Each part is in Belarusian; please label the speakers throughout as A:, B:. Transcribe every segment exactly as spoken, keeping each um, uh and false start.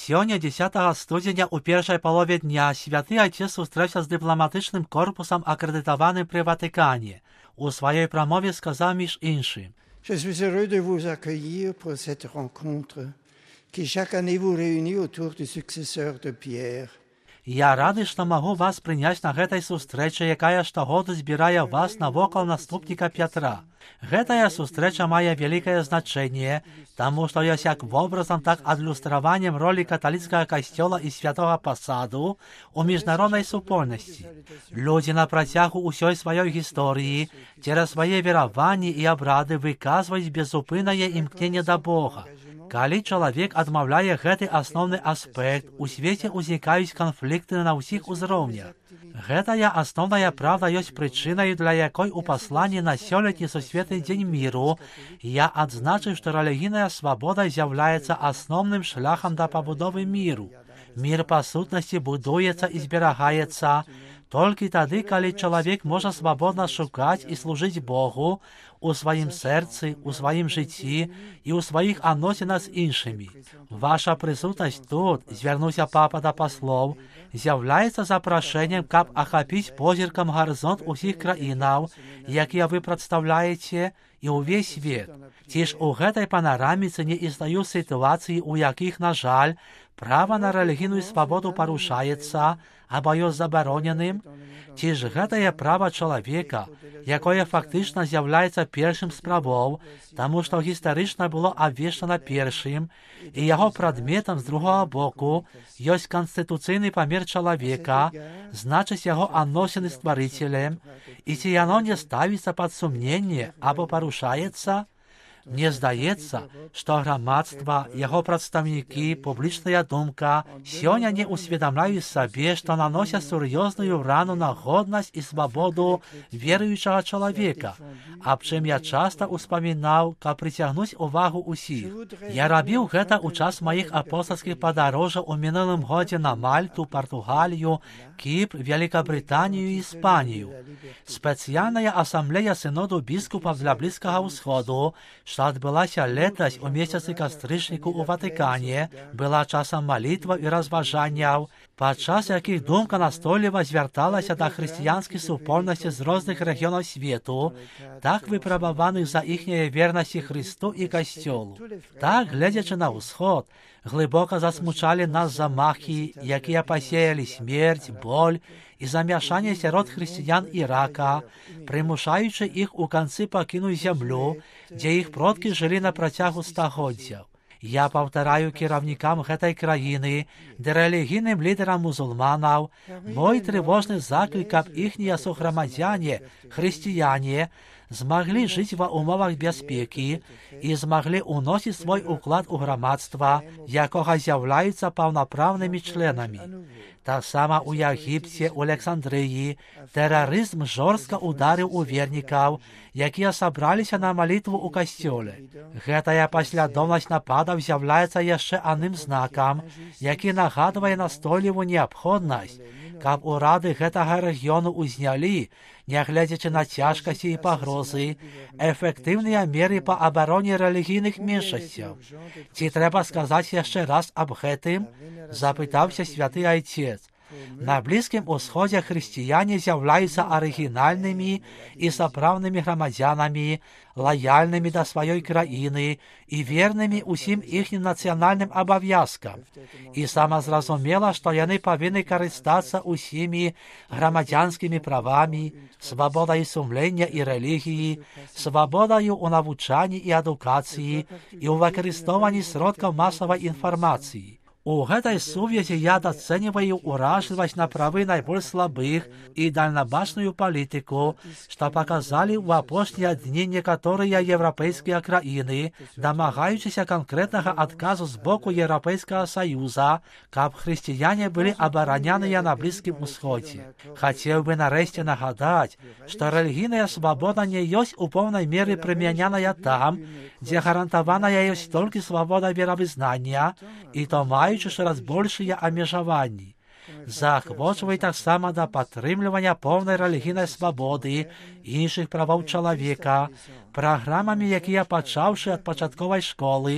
A: Сёння, дзесятага студзеня, у першай палове дня святы Айцец сустрэўся з дыпламатычным корпусам, акрэдытаваным пры Ватыкане. У сваёй прамове сказаў між іншым:
B: Je suis heureux de vous accueillir pour cette rencontre qui chaque année vous réunit autour du successeur de Pierre.
A: Я рады, што магу вас прыняць на гэтай сустрэчы, якая штогоду збірае вас навокал наступніка Пятра. Гэтая сустрэча мае вялікае значэнне, таму што ёсць як вобразам, так адлюстраваннем ролі каталіцкага касцёла і святога пасаду ў міжнароднай супольнасці. Людзі на працягу ўсёй сваёй гісторыі цераз свае вераванні і абрады выказваюць безупыннае імкненне да Бога. Калі чалавек адмаўляе гэты асноўны аспект, у свеце ўзнікаюць канфлікты на ўсіх узроўнях. Гэтая асноўная правда ёсць прычынай, для якой у пасланні на сёлетні сусветны дзень міру я адзначыў, што рэлігійная свабода з'яўляецца асноўным шляхам да пабудовы міру. Мір па сутнасці будуецца і зберагаецца толькі тады, калі чалавек можа свабодна шукаць і служыць Богу у сваім сэрцы, у сваім жыцці і ў сваіх адносінах з іншымі. Ваша прысутнасць тут, звярнуўся папа да паслоў, з'яўляецца запрашэннем, каб ахапіць позіркам гарызонт усіх краінаў, якія вы прадстаўляеце, і ўвесь свет. Ці ж у гэтай панараміцы не існуюць сітуацыі, у якіх, на жаль, права на рэлігійную свабоду парушаецца або ёсць забароненым? Ці ж гэтае права чалавека, якое фактычна з'яўляецца першым з правоў, таму што гістарычна было абвешчана першым, і яго прадметам з другога боку ёсць канстытуцыйны памер чалавека, значыць яго адносіны з стварыцелем, і ці яно не ставіцца пад сумненне або парушаецца? Мне здаецца, што грамадства, яго прадстаўнікі, публічная думка сёння не ўсведамляюць сабе, што наносяць сур'ёзную рану на годнасць і свабоду веруючага чалавека, аб чым я часта ўспамінаў, каб прыцягнуць увагу ўсіх. Я рабіў гэта ў час маіх апостальскіх падарожжаў у мінулым годзе на Мальту, Партугалію, Кіпр, Вялікабрытанію і Іспанію. Спецыяльная асамблея сыноду біскупаў для Блізкага ўсходу, што адбылася летась у месяцы кастрычніку ў Ватыкане, была часам малітваў і разважанняў, падчас якіх думка настойліва звярталася да хрысціянскай супольнасці з розных рэгіёнаў свету, так выпрабаваных за іхняе вернасці Хрысту і касцёлу. Так, гледзячы на ўсход, глыбока засмучалі нас замахі, якія пасеялі смерць, боль і замяшанне сярод хрысціян Ірака, прымушаючы іх у канцы пакінуць зямлю, дзе іх продкі жылі на працягу стагоддзяў. Я паўтараю кіраўнікам гэтай краіны, ды рэлігійным лідарам мусульманаў, мой трывожны заклік, каб іхнія сухграмадзяне, хрысціяне, змаглі жыць ва ўмовах бяспекі і змаглі ўносіць свой уклад у грамадства, якога з'яўляюцца паўнапраўнымі членамі. Таксама ў Егіпце, у Александрыі, тэрарызм жорстка ударыў у вернікаў, якія сабраліся на малітву ў касцёле. Гэтая паслядоўнасць нападаў з'яўляецца яшчэ адным знакам, які нагадвае настойлівую неабходнасць, каб урады гэтага рэгіёну ўзнялі, нягледзячы на цяжкасці і пагрозы, эфектыўныя меры па абароне рэлігійных меншасцяў. Ці трэба сказаць яшчэ раз аб гэтым? Запытаўся святы Айцец. На Блізкім Усходзе хрысціяне з'яўляюцца арыгінальнымі і сапраўднымі грамадзянамі, лаяльнымі да сваёй краіны і вернымі ўсім іхнім нацыянальным абавязкам. І самазразумела, што яны павінны карыстацца ўсімі грамадзянскімі правамі, свабодай сумлення і рэлігіі, свабодаю ў навучанні і адукацыі і ў выкарыстоўванні сродкаў масавай інфармацыі. У гэтай сувязі я дацэньваю ўражлівасць на правы найбольш слабых і дальнабачную палітыку, што паказалі ў апошнія дні некаторыя еўрапейскія краіны, дамагаючыся канкрэтнага адказу з боку Еўрапейскага Саюза, каб хрысціяне былі абараняныя на Блізкім Усходзе. Хацеў бы нарэшце нагадаць, што рэлігійная свабода не ёсць у поўнай меры прымяняная там, дзе гарантаваная ёсць толькі свабода веравызнання, і то маюць шэраз большыя абмежаванні. Заахвочвае таксама да падтрымлівання поўнай рэлігійнай свабоды і іншых правоў чалавека, праграмамі, якія, пачаўшы ад пачатковай школы,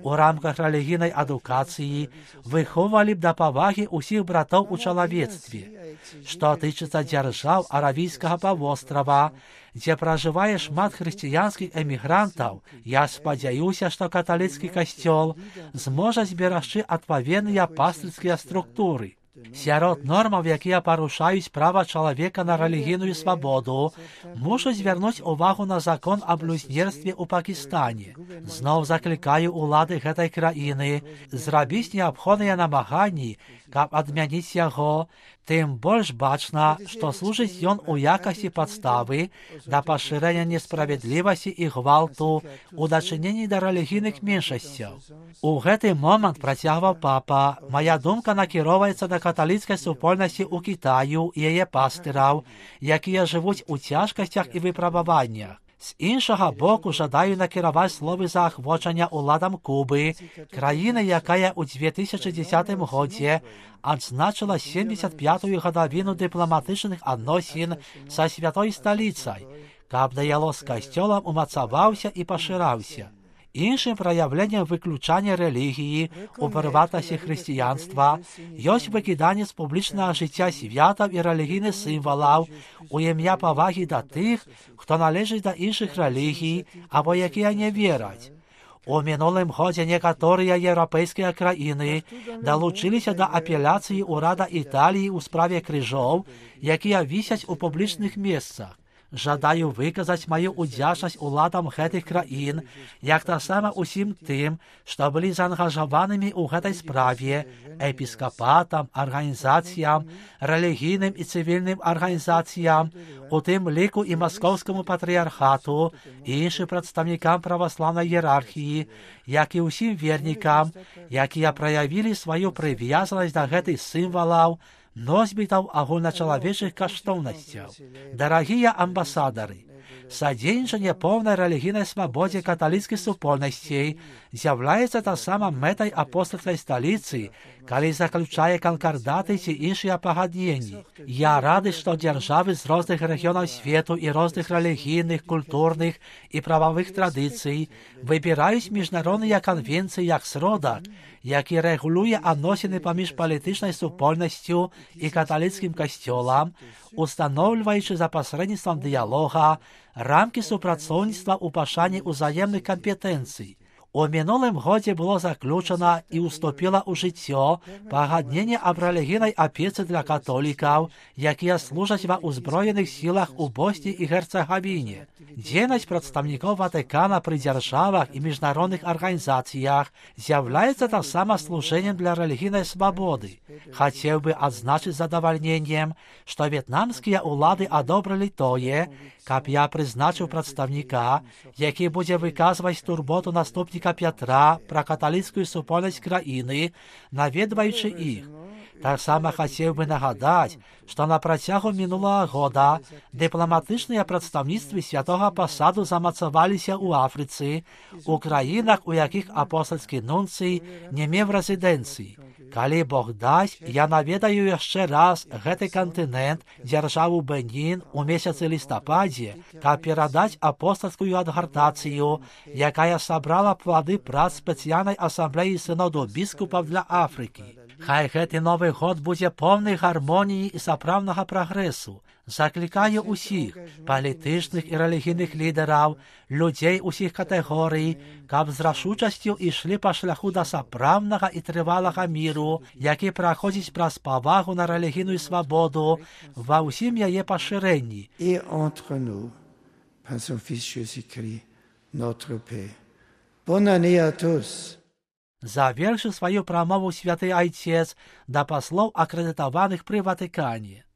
A: у рамках рэлігійнай адукацыі выхоўвалі б да павагі ўсіх братоў у чалавецтве. Што тычыцца дзяржаў аравійскага паўвострава, дзе пражывае шмат хрысціянскіх эмігрантаў, я спадзяюся, што каталіцкі касцёл зможа зберагчы адпаведныя пастырскія структуры. Сярод нормаў, якія парушаюць права чалавека на рэлігійную свабоду, мушу звярнуць увагу на закон аб блюзнерстве ў Пакістане. Зноў заклікаю улады гэтай краіны зрабіць неабходныя намаганні, каб адмяніць яго, тым больш бачна, што служыць ён у якасці падставы да пашырэння несправядлівасці і гвалту у дачыненні да рэлігійных меншасцяў. У гэты момант, працягваў папа, мая думка накіроўваецца да каталіцкай супольнасці ў Кітаю і яе пастыраў, якія жывуць у цяжкасцях і выпрабаваннях. З іншага боку, жадаю накіраваць словы заахвочання ўладам Кубы, краіны, якая ў дзве тысячы дзесятым годзе адзначыла семдзесят пятую гадавіну дыпламатычных адносін са святой сталіцай, каб дыялог з касцёлам умацаваўся і пашыраўся. Іншым праяўленнем выключання рэлігіі ў прыватнасці хрысціянства ёсць выкіданне з публічнага жыцця святаў і рэлігійных сімвалаў у імя павагі да тых, хто належыць да іншых рэлігій або якія не вераць. У мінулым годзе некаторыя еўрапейскія краіны далучыліся да апеляцыі ўрада Італіі ў справе крыжоў, якія вісяць у публічных месцах. Жадаю выказаць маю удзячнасць уладам гэтых краін, як таксама усім тым, што былі заангажаванымі ў гэтай справе, эпіскапатам, арганізацыям, рэлігійным і цывільным арганізацыям, у тым ліку і маскоўскаму патрыярхату і іншым прадстаўнікам праваслаўнай іерархіі, як і ўсім вернікам, якія праявілі сваю прывязанасць да гэтых сімвалаў, носьбітаў агульначалавечых каштоўнасцяў. Дарагія амбасадары, садзейнічанне поўнай рэлігійнай свабодзе каталіцкіх супольнасцей з'яўляецца таксама мэтай апостольскай сталіцы, калі заключае канкардаты ці іншыя пагадненні. Я рады, што дзяржавы з розных рэгіёнаў свету і розных рэлігійных, культурных і прававых традыцый выбіраюць міжнародныя канвенцыі як сродак, які рэгулюе адносіны паміж палітычнай супольнасцю і каталіцкім касцёлам, устаноўліваючы за пасрэдніцтвам дыялога рамкі супрацоўніцтва ў пашане ўзаемных кампетэнцый. У мінулым годзе было заключана і ўступіла ў жыццё пагадненне аб рэлігійнай апецы для католікаў, якія служаць ва ўзброеных сілах у Босні і Герцагавіне. Дзейнасць прадстаўнікоў Ватыкана пры дзяржавах і міжнародных арганізацыях з'яўляецца таксама служэннем для рэлігійнай свабоды. Хацеў бы адзначыць задавальненнем, што в'етнамскія ўлады адобрылі тое, каб я прызначыў прадстаўніка, які будзе выказваць турботу наступніка Пятра пра каталіцкую супольнасць краіны, наведваючы іх. Таксама хацеў бы нагадаць, што на працягу мінулага года дыпламатычныя прадстаўніцтвы святога пасаду замацаваліся ў Афрыцы, у краінах, у якіх апостальскі нунцый не меў рэзідэнцыі. Калі Бог дасць, я наведаю яшчэ раз гэты кантынент, дзяржаву Бенін у месяцы лістападзе, каб перадаць апостальскую адгартацыю, якая сабрала плады прац спецыяльнай асамблеі сыноду біскупаў для Афрыкі. Хай гэты новы год будзе поўнай гармоніі і сапраўднага прагрэсу. Заклікаю усіх палітычных і рэлігійных лідараў, людзей усіх катэгорый, каб з рашучасцю ішлі па шляху да сапраўднага і трывалага міру, які праходзіць праз павагу на рэлігійную свабоду ва ўсім яе пашырэнні.
B: Et entre nous, par son Fils Jésus-Christ, notre Père. Bonne année à tous.
A: Завершыў сваю прамову святы айцец да паслоў акрэдытаваных пры Ватыкане.